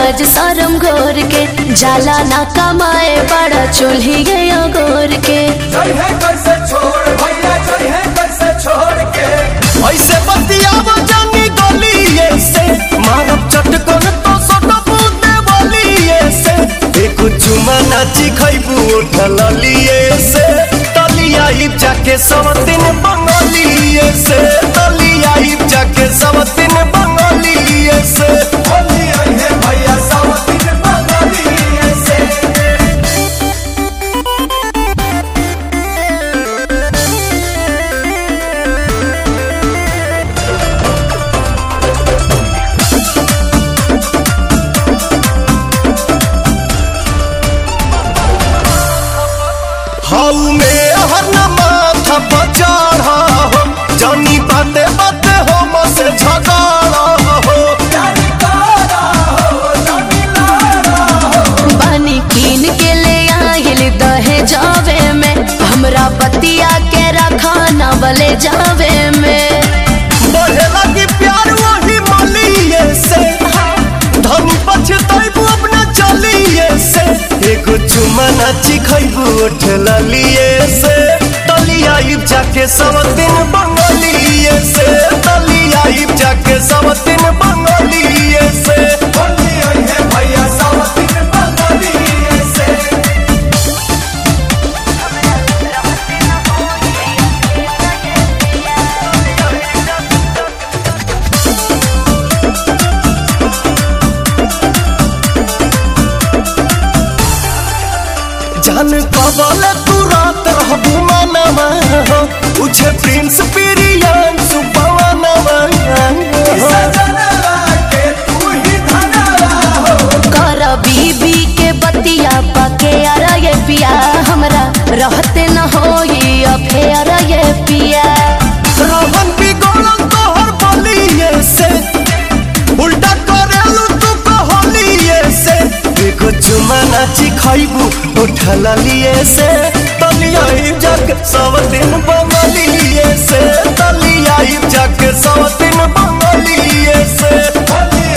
लाज शरम घोर के जाला ना कमाए बड़ा चूल्ही गया गोर के कैसे छोड़ भैया कैसे छोड़ के ऐसे बतियाव जानी गलिए से मारब चटकन तो सटबू देवलिए से एक चुमा नाची खैबू उठल लिए से तलिया हिप जाके सब दिन बंगलिए से तलिया हिप जाके सब दिन बंगलिए से भैया सब दिन बंगलिए से हाउ में हर माथा पचाड़ा हो जानी बाते बाते हो मसे झगड़ा हो बनी कीन के ले आइल दहे जावे में हमरा बतिया के रखा न बले जावे में बढ़े लगी प्यार वही मलिए से धनी पछताइबू अपना चलिए से एगो चुमा नाची खैबू उठल लिए से तलिया हिप जाके सब दिन बंगलिए से तलिया हिप जाके सब दिन बंगलिए से भैया सब दिन बंगलिए से जान कबल तू रात रहबू मनवा हो उछे प्रिंस पिरियन सुपवनवा कर बीबी के बतिया पके अरे ये पिया हमरा रहते न होई अफेयर ये पिया रहन बिगड़ल तोहर बलिए से उल्टा करेलू तू कहलिए से एगो चुमा नाची खैबू उठल लिए से तलिया हिप जाके सब दिन बंगलिए से तलिया हिप जाके सब दिन बंगलिए से